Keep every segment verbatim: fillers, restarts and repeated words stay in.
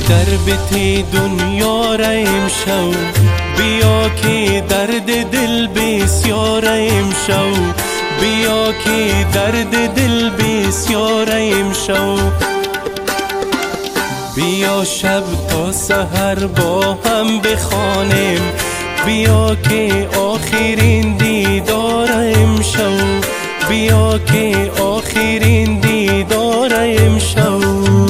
دربت دنیا را امشو، بیا که درد دل بسیار امشو، بیا که درد دل بسیار امشو. بیا شب تا سحر با هم بخوانیم، بیا که آخرین دیدار امشو، بیا که آخرین دیدار امشو.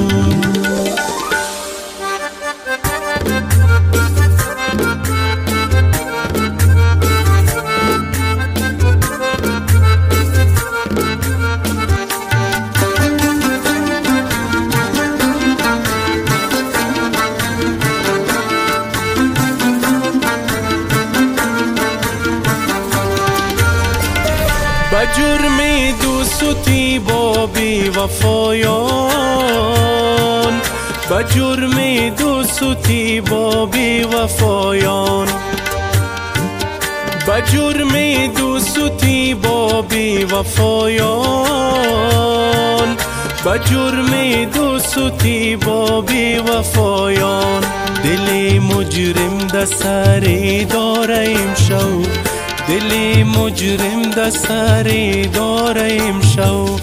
به جرم دوستی با بی وفایان، به جرم دوستی با بی وفایان، به جرم دوستی با بی وفایان، به جرم دوستی با بی وفایان. دل مجرم در سر داره امشو، دل مجرم در سر داره امشو.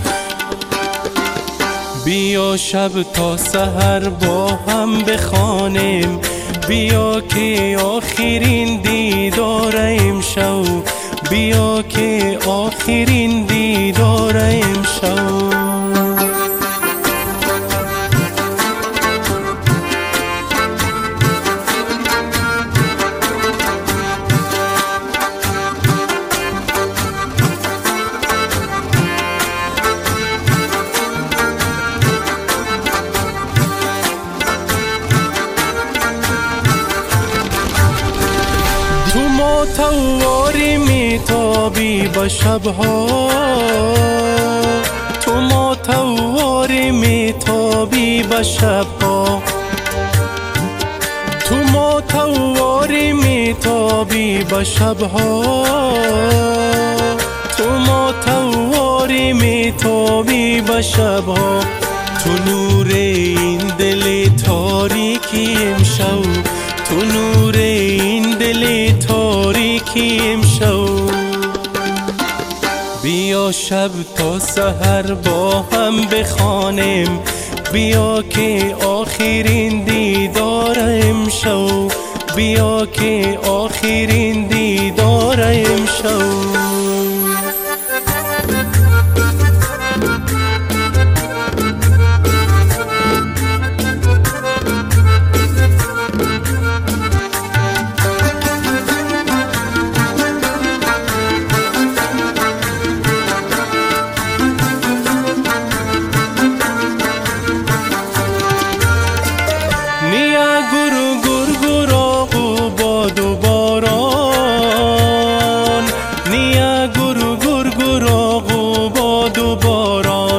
بیا شب تا سحر با هم بخوانیم، بیا که آخرین دیدار امشو، بیا که آخرین دیدار امشو. ماتواری میتابی با شبها، تو ماتواری میتابی با شبها، تو ماتواری میتابی با شبها، تو ماتواری میتابی با شبها. تو نور این دل تاریکی امشو، تو نور این دل تاریکی امشو. بیا شب تا سحر با هم بخوانیم، بیا که آخرین دیدار امشو، بیا که آخرین دیدار امشو. نیا گرو گر گراغو باد و باران، نیا گرو گر گراغو باد و باران،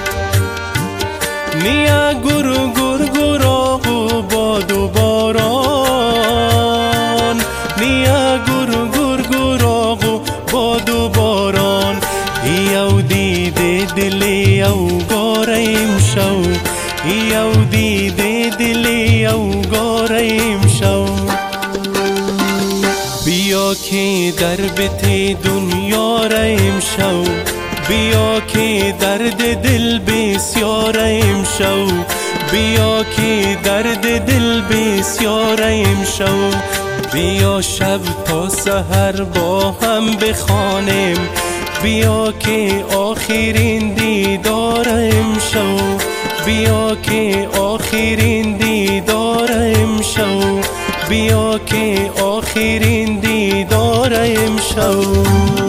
نیا گرو گر گراغو باد و باران، نیا گرو گر گراغو باد و باران. یو دیده دل یو گاره امشو، یو دیده دل یو گاره امشو. بیا که دربت دنیا را امشو، بیا که درد دل بسیار امشو، بیا که درد دل بسیار امشو. بیا شب تا سحر با هم بخوانیم، بیا که آخرین دیدار امشو، بیا که آخرین دیدار امشو، بیا که آخرین دیدار امشو.